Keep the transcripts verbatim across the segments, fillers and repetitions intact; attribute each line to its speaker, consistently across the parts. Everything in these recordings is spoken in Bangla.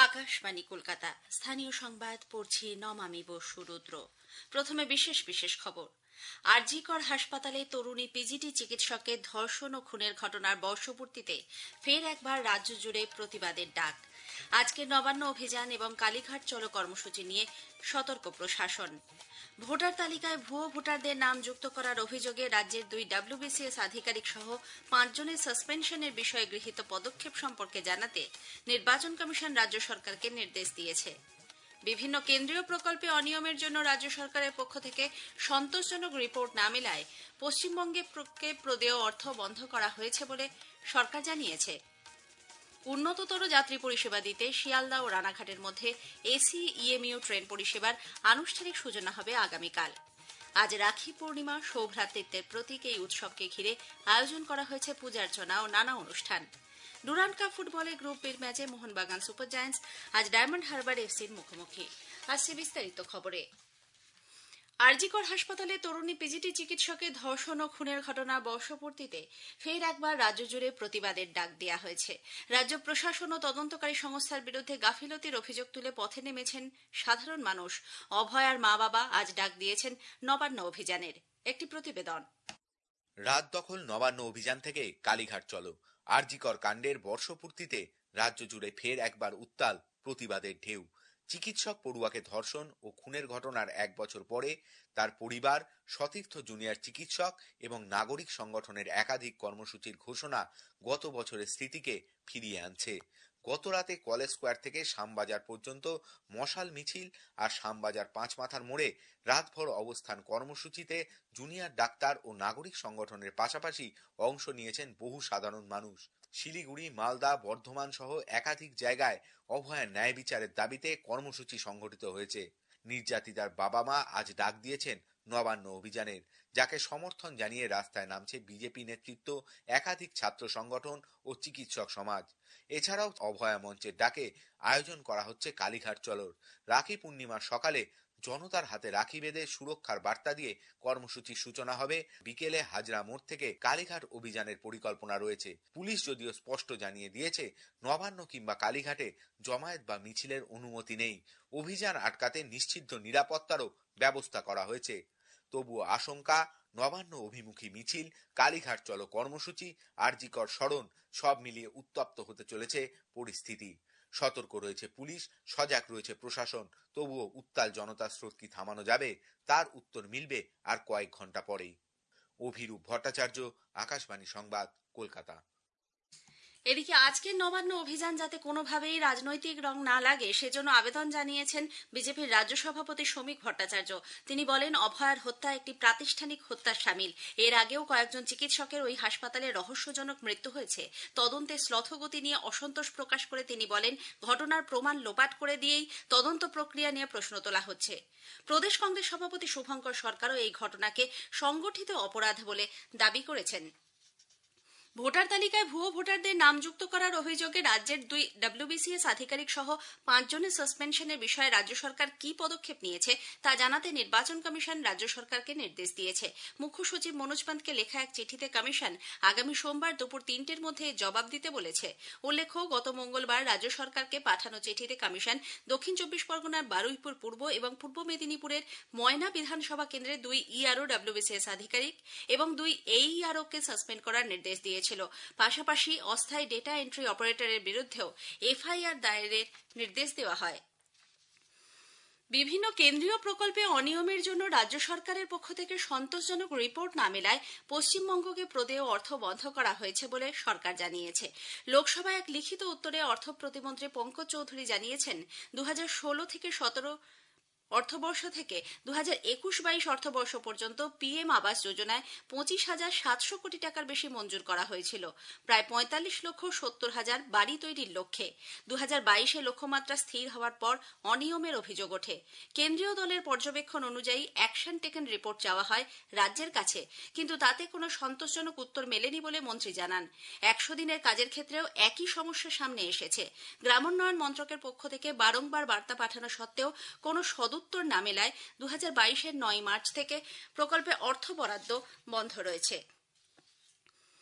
Speaker 1: আকাশবাণী কলকাতা। স্থানীয় সংবাদ পড়ছি নমামি বসু রুদ্র। প্রথমে বিশেষ বিশেষ খবর। আরজি কর হাসপাতালে তরুণী পিজিটি চিকিৎসকের ধর্ষণ ও খুনের ঘটনার বর্ষপূর্তিতে ফের একবার রাজ্য জুড়ে প্রতিবাদের ডাক। আজকে নবান্ন অভিযান এবং কালীঘাট চলো কর্মসূচি নিয়ে সতর্ক প্রশাসন। ভোটার তালিকায় ভুয়ো ভোটারদের নাম যুক্ত করার অভিযোগে রাজ্যের দুই ডাব্লিউবিসিএস আধিকারিক সহ পাঁচজনের সাসপেনশনের বিষয়ে গৃহীত পদক্ষেপ সম্পর্কে জানাতে নির্বাচন কমিশন রাজ্য সরকারকে নির্দেশ দিয়েছে। বিভিন্ন কেন্দ্রীয় প্রকল্পে অনিয়মের জন্য রাজ্য সরকারের পক্ষ থেকে সন্তোষজনক রিপোর্ট না মেলায় পশ্চিমবঙ্গে প্রদেয় অর্থ বন্ধ করা হয়েছে বলে সরকার জানিয়েছে। উন্নততর যাত্রী পরিষেবা দিতে শিয়ালদা ও রানাঘাটের মধ্যে এসি ইএমইউ ট্রেন পরিষেবার আনুষ্ঠানিক সূচনা হবে আগামীকাল। আজ রাখি পূর্ণিমা, সৌভ্রাতৃত্বের প্রতীক এই উৎসবকে ঘিরে আয়োজন করা হয়েছে পূজার্চনা ও নানা অনুষ্ঠান। ডুরান্ড কাপ ফুটবলে গ্রুপ বির ম্যাচে মোহনবাগান সুপার জায়ান্টস আজ ডায়মন্ড হারবার এফসির মুখোমুখি। আসছে বিস্তারিত খবরে। আরজি কর হাসপাতালে তরুণী পিজিটি চিকিৎসকের ধর্ষণ ও খুনের ঘটনার বর্ষপূর্তিতে ফের একবার রাজ্য জুড়ে প্রতিবাদের ডাক দেওয়া হয়েছে। রাজ্য প্রশাসন ও তদন্তকারী সংস্থার বিরুদ্ধে গাফিলতির অভিযোগ তুলে পথে নেমেছেন সাধারণ মানুষ। অভয়ার মা বাবা আজ ডাক দিয়েছেন নবান্ন অভিযানের। একটি প্রতিবেদন।
Speaker 2: রাত দখল নবান্ন অভিযান থেকে কালীঘাট চলো। আরজি কর কাণ্ডের বর্ষপূর্তিতে রাজ্য জুড়ে ফের একবার উত্তাল প্রতিবাদের ঢেউ। চিকিৎসক পড়ুয়াকে ধর্ষণ ও খুনের ঘটনার এক বছর পরে তার পরিবার, সতীর্থ জুনিয়র চিকিৎসক এবং নাগরিক সংগঠনের একাধিক কর্মসূচির ঘোষণা গত বছরের স্মৃতিকে ফিরিয়ে আনছে। গত রাতে কলেজ স্কোয়ার থেকে শ্যামবাজার পর্যন্ত মশাল মিছিল আর শ্যামবাজার পাঁচ মাথার মোড়ে রাতভর অবস্থান কর্মসূচিতে জুনিয়র ডাক্তার ও নাগরিক সংগঠনের পাশাপাশি অংশ নিয়েছেন বহু সাধারণ মানুষ। শিলিগুড়ি, মালদা, বর্ধমান সহ একাধিক জায়গায় অভয়ার ন্যায় বিচারের দাবিতে কর্মসূচি সংগঠিত হয়েছে। নির্যাতিতার বাবা মা আজ ডাক দিয়েছেন নবান্ন অভিযানের, যাকে সমর্থন জানিয়ে রাস্তায় নামছে বিজেপি নেতৃত্ব, একাধিক ছাত্র সংগঠন ও চিকিৎসক সমাজ। এছাড়াও অভয়া মঞ্চের ডাকে আয়োজন করা হচ্ছে কালীঘাট চলোর। রাখি পূর্ণিমার সকালে জনতার হাতে রাখি বেঁধে সুরক্ষার বার্তা দিয়ে কর্মসূচির সূচনা হবে। বিকেলে হাজরা মোড় থেকে কালীঘাট অভিযানের পরিকল্পনা রয়েছে। পুলিশ যদিও স্পষ্ট জানিয়ে দিয়েছে নবান্ন কিংবা কালীঘাটে জমায়েত বা মিছিলের অনুমতি নেই। অভিযান আটকাতে নিশ্চিদ্ধ নিরাপত্তারও ব্যবস্থা করা হয়েছে। তবুও আশঙ্কা, নবান্ন অভিমুখী মিছিল, কালীঘাট চলো কর্মসূচি, আরজি কর স্মরণ সব মিলিয়ে উত্তপ্ত হতে চলেছে পরিস্থিতি। সতর্ক রয়েছে পুলিশ, সজাগ রয়েছে প্রশাসন। তবুও উত্তাল জনতার স্রোত কি থামানো যাবে, তার উত্তর মিলবে আর কয়েক ঘন্টা পরেই। অভিরূপ ভট্টাচার্য, আকাশবাণী সংবাদ, কলকাতা।
Speaker 1: এদিকে আজকের নবান্ন অভিযান যাতে কোনোভাবেই রাজনৈতিক রং না লাগে সেজন্য আবেদন জানিয়েছেন বিজেপির রাজ্য সভাপতি শ্রমিক ভট্টাচার্য। তিনি বলেন, অভয়ার হত্যা একটি প্রাতিষ্ঠানিক হত্যার শামিল। এর আগেও কয়েকজন চিকিৎসকের ওই হাসপাতালে রহস্যজনক মৃত্যু হয়েছে। তদন্তে শ্লথগতি নিয়ে অসন্তোষ প্রকাশ করে তিনি বলেন, ঘটনার প্রমাণ লোপাট করে দিয়েই তদন্ত প্রক্রিয়া নিয়ে প্রশ্ন তোলা হচ্ছে। প্রদেশ কংগ্রেস সভাপতি শুভঙ্কর সরকারও এই ঘটনাকে সংগঠিত অপরাধ বলে দাবি করেছেন। ভোটার তালিকায় ভুয়ো ভোটারদের নাম যুক্ত করার অভিযোগে রাজ্যের দুই ডাব্লিউবিসিএস আধিকারিক সহ পাঁচজনের সাসপেনশনের বিষয়ে রাজ্য সরকার কি পদক্ষেপ নিয়েছে তা জানাতে নির্বাচন কমিশন রাজ্য সরকারকে নির্দেশ দিয়েছে। মুখ্য সচিব মনোজ পান্তকে লেখা এক চিঠিতে কমিশন আগামী সোমবার দুপুর তিনটের মধ্যে জবাব দিতে বলেছে। উল্লেখ্য, গত মঙ্গলবার রাজ্য সরকারকে পাঠানো চিঠিতে কমিশন দক্ষিণ চব্বিশ পরগনার বারুইপুর পূর্ব এবং পূর্ব মেদিনীপুরের ময়না বিধানসভা কেন্দ্রের দুই ইআরও ডাব্লিউবিসিএস আধিকারিক এবং দুই এইআরওকে সাসপেন্ড করার নির্দেশ দিয়েছে। পাশাপাশি অস্থায়ী ডেটা এন্ট্রি অপারেটরের বিরুদ্ধেও এফআইআর দায়েরের নির্দেশ দেওয়া হয়। বিভিন্ন কেন্দ্রীয় প্রকল্পে অনিয়মের জন্য রাজ্য সরকারের পক্ষ থেকে সন্তোষজনক রিপোর্ট না মেলায় পশ্চিমবঙ্গকে প্রদেয় অর্থ বন্ধ করা হয়েছে বলে সরকার জানিয়েছে। লোকসভায় এক লিখিত উত্তরে অর্থ প্রতিমন্ত্রী পঙ্কজ চৌধুরী জানিয়েছেন, দু হাজার ষোলো থেকে সতেরো অর্থবর্ষ থেকে দু হাজার একুশ বাইশ অর্থবর্ষ পর্যন্ত পিএম আবাস যোজনায় পঁচিশ হাজার সাতশো কোটি টাকার বেশি মঞ্জুর করা হয়েছিল, প্রায় পঁয়তাল্লিশ লক্ষ সত্তর হাজার বাড়ি তৈরির লক্ষ্যে। দু হাজার বাইশে লক্ষ্যমাত্রা স্থির হওয়ার পর অনিয়মের অভিযোগ ওঠে। কেন্দ্রীয় দলের পর্যবেক্ষণ অনুযায়ী অ্যাকশন টেকেন রিপোর্ট চাওয়া হয় রাজ্যের কাছে, কিন্তু তাতে কোনো সন্তোষজনক উত্তর মেলেনি বলে মন্ত্রী জানান। একশো দিনের কাজের ক্ষেত্রেও একই সমস্যা সামনে এসেছে। গ্রামোন্নয়ন মন্ত্রকের পক্ষ থেকে বারংবার বার্তা পাঠানো সত্ত্বেও কোনো সদ উত্তর না মেলায় দু হাজার বাইশের নয় মার্চ থেকে প্রকল্পে অর্থ বরাদ্দ বন্ধ রয়েছে।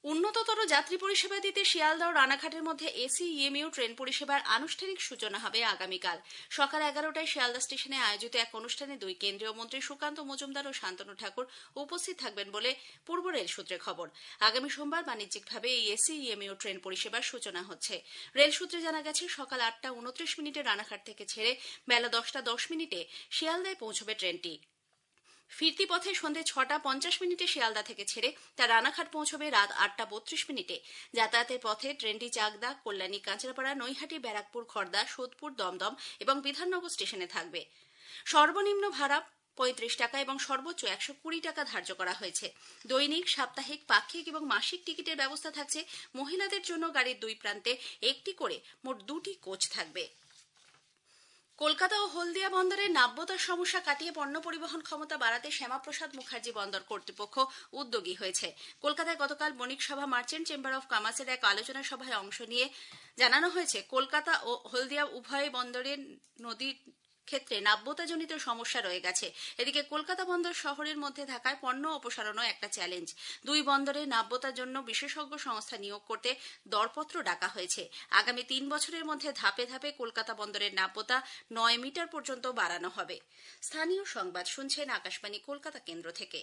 Speaker 1: উন্নততর যাত্রী পরিষেবা দিতে শিয়ালদহ ও রানাঘাটের মধ্যে এসি ইএমইউ ট্রেন পরিষেবার আনুষ্ঠানিক সূচনা হবে আগামীকাল সকাল এগারোটায় শিয়ালদহ স্টেশনে আয়োজিত এক অনুষ্ঠানে দুই কেন্দ্রীয় মন্ত্রী সুকান্ত মজুমদার ও শান্তনু ঠাকুর উপস্থিত থাকবেন বলে পূর্ব রেল সূত্রে খবর। আগামী সোমবার বাণিজ্যিকভাবে এই এসি ইএমইউ ট্রেন পরিষেবার সূচনা হচ্ছে। রেল সূত্রে জানা গেছে সকাল আটটা উনত্রিশ মিনিটে রানাঘাট থেকে ছেড়ে বেলা দশটা দশ মিনিটে শিয়ালদায় পৌঁছবে ট্রেনটি। ফিরতি পথে সন্ধে ছটা পঞ্চাশ মিনিটে শিয়ালদা থেকে ছেড়ে তা রানাঘাট পৌঁছবে রাত আটটা বত্রিশ মিনিটে। যাতায়াতের পথে ট্রেনটি চাকদা, কল্যাণী, কাঁচরাপাড়া, নৈহাটি, ব্যারাকপুর, খড়দা, সোদপুর, দমদম এবং বিধাননগর স্টেশনে থাকবে। সর্বনিম্ন ভাড়া পঁয়ত্রিশ টাকা এবং সর্বোচ্চ একশো কুড়ি টাকা ধার্য করা হয়েছে। দৈনিক, সাপ্তাহিক, পাক্ষিক এবং মাসিক টিকিটের ব্যবস্থা থাকছে। মহিলাদের জন্য গাড়ির দুই প্রান্তে একটি করে মোট দুটি কোচ থাকবে। কলকাতা ও হলদিয়া বন্দরের নাব্যতার সমস্যা কাটিয়ে পণ্য পরিবহন ক্ষমতা বাড়াতে শ্যামাপ্রসাদ মুখার্জি বন্দর কর্তৃপক্ষ উদ্যোগী হয়েছে। কলকাতায় গতকাল বণিক সভা মার্চেন্ট চেম্বার অব কমার্সের এক আলোচনা সভায় অংশ নিয়ে জানানো হয়েছে, কলকাতা ও হলদিয়া উভয় বন্দরের নদীর ক্ষেত্রে নাব্যতাজনিত সমস্যা রয়ে গেছে। এদিকে কলকাতা বন্দর শহরের মধ্যে থাকায় পণ্য অপসারণও একটা চ্যালেঞ্জ। দুই বন্দরে নাব্যতার জন্য বিশেষজ্ঞ সংস্থা নিয়োগ করতে দরপত্র ডাকা হয়েছে। আগামী তিন বছরের মধ্যে ধাপে ধাপে কলকাতা বন্দরের নাব্যতা নয় মিটার পর্যন্ত বাড়ানো হবে। স্থানীয় সংবাদ শুনছেন আকাশবাণী কলকাতা কেন্দ্র থেকে।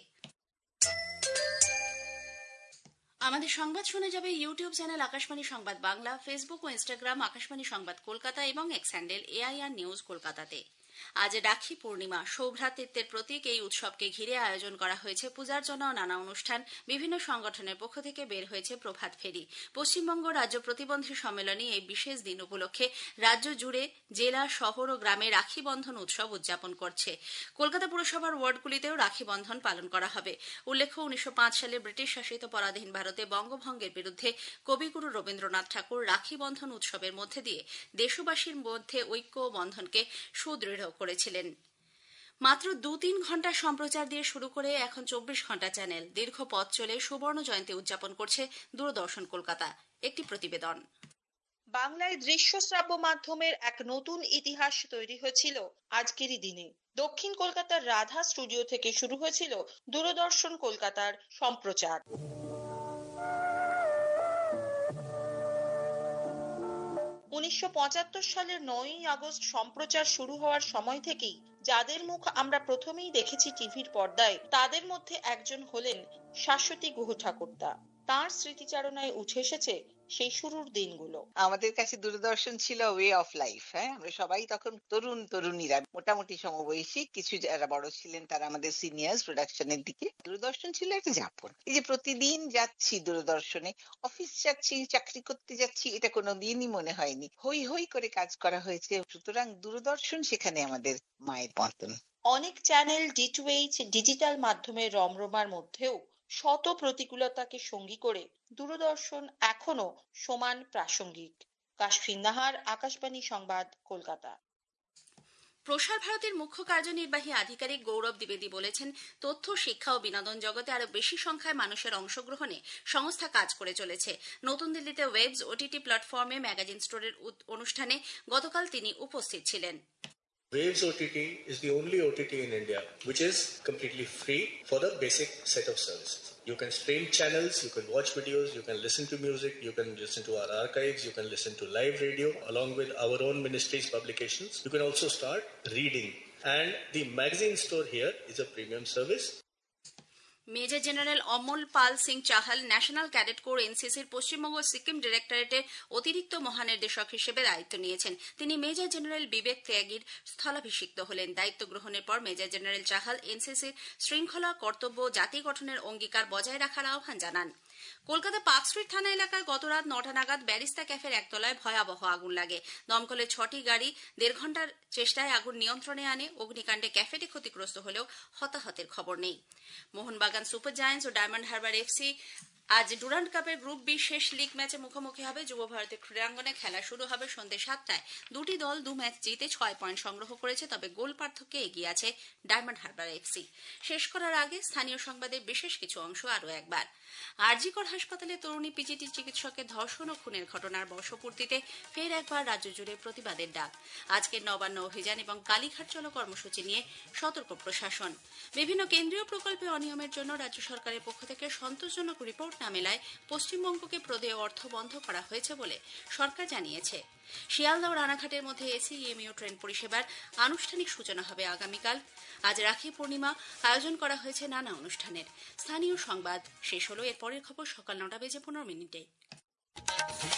Speaker 1: আমাদের সংবাদ শুনে যাবে YouTube channel Akashvani Sangbad Bangla, Facebook ও ইনস্টাগ্রাম আকাশবাণী সংবাদ কলকাতা এবং এক্স হ্যান্ডেল এআইআর নিউজ কলকাতাতে। আজ রাখি পূর্ণিমা, সৌভ্রাতৃত্বের প্রতীক এই উৎসবকে ঘিরে আয়োজন করা হয়েছে পূজার্চনা ও নানা অনুষ্ঠান। বিভিন্ন সংগঠনের পক্ষ থেকে বের হয়েছে প্রভাত ফেরি। পশ্চিমবঙ্গ রাজ্য প্রতিবন্ধী সম্মেলনী এই বিশেষ দিন উপলক্ষে রাজ্য জুড়ে জেলা, শহর ও গ্রামে রাখি বন্ধন উৎসব উদযাপন করছে। কলকাতা পুরসভার ওয়ার্ডগুলিতেও রাখি বন্ধন পালন করা হবে। উল্লেখ্য, উনিশশো পাঁচ সালে ব্রিটিশ শাসিত পরাধীন ভারতে বঙ্গভঙ্গের বিরুদ্ধে কবিগুরু রবীন্দ্রনাথ ঠাকুর রাখি বন্ধন উৎসবের মধ্যে দিয়ে দেশবাসীর মধ্যে ঐক্য ও বন্ধনকে সুদৃঢ় করেছিলেন। মাত্র দু তিন ঘন্টা সম্প্রচার দিয়ে শুরু করে এখন চব্বিশ ঘন্টা চ্যানেল দীর্ঘ পথ চলে সুবর্ণ জয়ন্তী উদযাপন করছে দূরদর্শন কলকাতা। একটি প্রতিবেদন।
Speaker 3: বাংলায় দৃশ্য শ্রাব্য মাধ্যমের এক নতুন ইতিহাস তৈরি হয়েছিল আজকেরই দিনে। দক্ষিণ কলকাতার রাধা স্টুডিও থেকে শুরু হয়েছিল দূরদর্শন কলকাতার সম্প্রচার। উনিশশো পঁচাত্তর সালের নয়ই আগস্ট সম্প্রচার শুরু হওয়ার সময় থেকেই যাদের মুখ আমরা প্রথমেই দেখেছি টিভির পর্দায়, তাদের মধ্যে একজন হলেন শাশ্বতী গুহ ঠাকুরদা। তাঁর স্মৃতিচারণায় উঠে এসেছে সেই শুরুর দিনগুলো।
Speaker 4: আমাদের কাছে দূরদর্শন ছিল ওয়ে অফ লাইফ। হ্যাঁ, আমরা সবাই তখন তরুণ তরুণীরা, মোটামুটি সমবয়সী, কিছু যারা বড় ছিলেন তারা আমাদের সিনিয়র্স প্রোডাকশনের দিকে। দূরদর্শন ছিল একটা যাপন। এই যে প্রতিদিন যাচ্ছি দূরদর্শনে, অফিস যাচ্ছি, চাকরি করতে যাচ্ছি, এটা কোনোদিনই মনে হয়নি। হই হই করে কাজ করা হয়েছে। সুতরাং দূরদর্শন সেখানে আমাদের মায়ের মতন।
Speaker 3: অনেক channel D to H digital মাধ্যমের রমরমার মধ্যেও শত প্রতিকূলতাকে সঙ্গী করে দূরদর্শন এখনো সমান প্রাসঙ্গিক। কাশফিন নাহার, আকাশবাণী সংবাদ, কলকাতা।
Speaker 1: প্রসার ভারতীর মুখ্য কার্যনির্বাহী আধিকারিক গৌরব দ্বিবেদী বলেছেন, তথ্য, শিক্ষা ও বিনোদন জগতে আরো বেশি সংখ্যায় মানুষের অংশগ্রহণে সংস্থা কাজ করে চলেছে। নতুন দিল্লিতে ওয়েবস ওটিটি প্ল্যাটফর্মে ম্যাগাজিন স্টোরের অনুষ্ঠানে গতকাল তিনি উপস্থিত ছিলেন।
Speaker 5: Waves O T T is the only O T T in India which is completely free for the basic set of services. You can stream channels, you can watch videos, you can listen to music, you can listen to our archives, you can listen to live radio along with our own ministry's publications. You can also start reading. And the magazine store here is a premium service.
Speaker 1: Major general Amal Pal Singh Chahal national cadet corps এনসিসির পশ্চিমবঙ্গ সিকিম ডিরেক্টরেটের অতিরিক্ত মহানির্দেশক হিসেবে দায়িত্ব নিয়েছেন। তিনি মেজর জেনারেল বিবেক ত্যাগীর স্থলাভিষিক্ত হলেন। দায়িত্ব গ্রহণের পর মেজর জেনারেল চাহাল এনসিসির শৃঙ্খলা, কর্তব্য, জাতি গঠনের অঙ্গীকার বজায় রাখার আহ্বান জানান। কলকাতা পার্ক স্ট্রিট থানা এলাকায় গতরাত নটা নাগাদ ব্যারিস্তা ক্যাফের একতলায় ভয়াবহ আগুন লাগে। দমকলের ছটি গাড়ি দেড় ঘন্টার চেষ্টায় আগুন নিয়ন্ত্রণে আনে। অগ্নিকাণ্ডে ক্যাফেটি ক্ষতিগ্রস্ত হলেও হতাহতের খবর নেই। মোহনবাগান সুপার জায়ান্টস ও ডায়মন্ড হারবার এফসি আজ ডুরান্ড কাপের গ্রুপ বি শেষ লিগ ম্যাচে মুখোমুখি হবে। যুব ভারতী ক্রীড়াঙ্গনে খেলা শুরু হবে সন্ধ্যে সাতটায়। দুটি দল দু ম্যাচ জিতে ছয় পয়েন্ট সংগ্রহ করেছে, তবে গোল পার্থক্যে এগিয়ে আছে ডায়মন্ড হারবার এফসি। শেষ করার আগে স্থানীয় সংবাদের বিশেষ কিছু অংশ আরও একবার। আরজিকর হাসপাতালে তরুণী পিজিটি চিকিৎসকের ধর্ষণ ও খুনের ঘটনার বর্ষপূর্তিতে ফের একবার রাজ্য জুড়ে প্রতিবাদের ডাক। আজকের নবান্ন অভিযান এবং কালীঘাট চলো কর্মসূচি নিয়ে সতর্ক প্রশাসন। বিভিন্ন কেন্দ্রীয় প্রকল্পে অনিয়মের জন্য রাজ্য সরকারের পক্ষ থেকে সন্তোষজনক রিপোর্ট রিপোর্ট না মেলায় পশ্চিমবঙ্গকে প্রদেয় অর্থ বন্ধ করা হয়েছে বলে সরকার জানিয়েছে। শিয়ালদহ ও রানাঘাটের মধ্যে এসি ইএমইউ ট্রেন পরিষেবার আনুষ্ঠানিক সূচনা হবে আগামীকাল। আজ রাখি পূর্ণিমা, আয়োজন করা হয়েছে নানা অনুষ্ঠানের। স্থানীয় সংবাদ শেষ হলো। এর পরের খবর সকাল নটা বেজে পনেরো মিনিটে।